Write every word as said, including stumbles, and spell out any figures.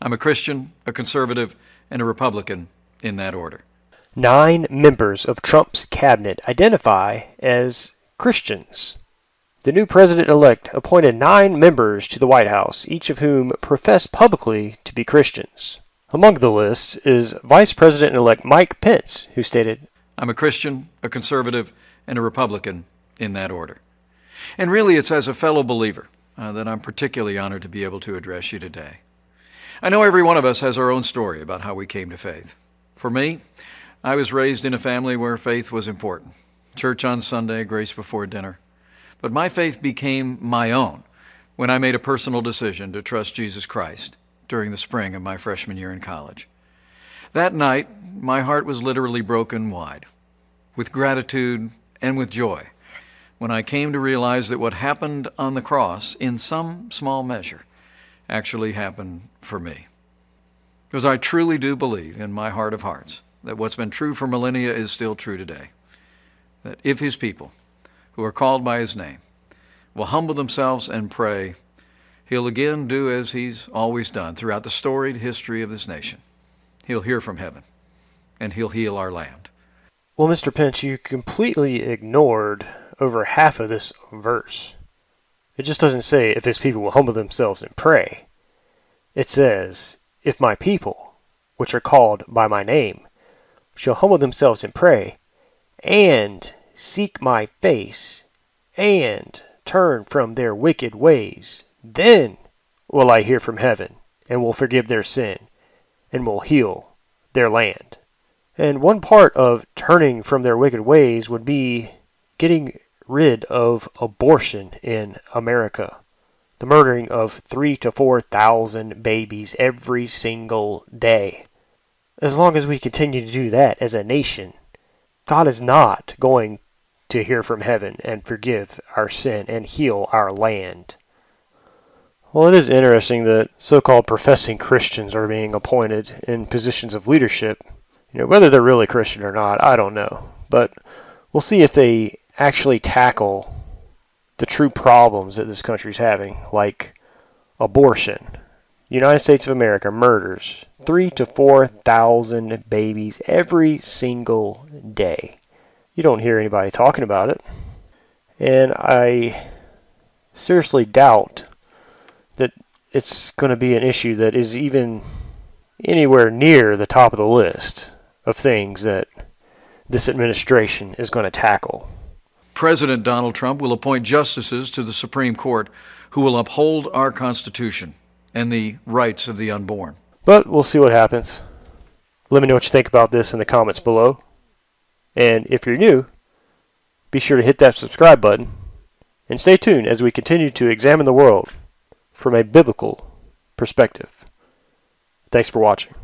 I'm a Christian, a conservative, and a Republican in that order. Nine members of Trump's cabinet identify as Christians. The new president-elect appointed nine members to the White House, each of whom profess publicly to be Christians. Among the list is Vice President-elect Mike Pence, who stated, I'm a Christian, a conservative, and a Republican in that order. And really, it's as a fellow believer uh, that I'm particularly honored to be able to address you today. I know every one of us has our own story about how we came to faith. For me, I was raised in a family where faith was important. Church on Sunday, grace before dinner. But my faith became my own when I made a personal decision to trust Jesus Christ during the spring of my freshman year in college. That night, my heart was literally broken wide, with gratitude and with joy, when I came to realize that what happened on the cross, in some small measure, actually happened for me. Because I truly do believe in my heart of hearts that what's been true for millennia is still true today. That if his people, who are called by his name, will humble themselves and pray, he'll again do as he's always done throughout the storied history of this nation. He'll hear from heaven, and he'll heal our land. Well, Mister Pence, you completely ignored over half of this verse. It just doesn't say, if his people will humble themselves and pray. It says, if my people, which are called by my name, shall humble themselves and pray, and seek my face, and turn from their wicked ways, then will I hear from heaven, and will forgive their sin, and will heal their land. And one part of turning from their wicked ways would be getting rid of abortion in America. The murdering of three to four thousand babies every single day. As long as we continue to do that as a nation, God is not going to hear from heaven and forgive our sin and heal our land. Well, it is interesting that so-called professing Christians are being appointed in positions of leadership. You know, whether they're really Christian or not, I don't know. But we'll see if they actually tackle the true problems that this country's having, like abortion. The United States of America murders three to four thousand babies every single day. You don't hear anybody talking about it. And I seriously doubt that it's going to be an issue that is even anywhere near the top of the list of things that this administration is going to tackle. President Donald Trump will appoint justices to the Supreme Court who will uphold our Constitution and the rights of the unborn. But we'll see what happens. Let me know what you think about this in the comments below. And if you're new, be sure to hit that subscribe button and stay tuned as we continue to examine the world from a biblical perspective. Thanks for watching.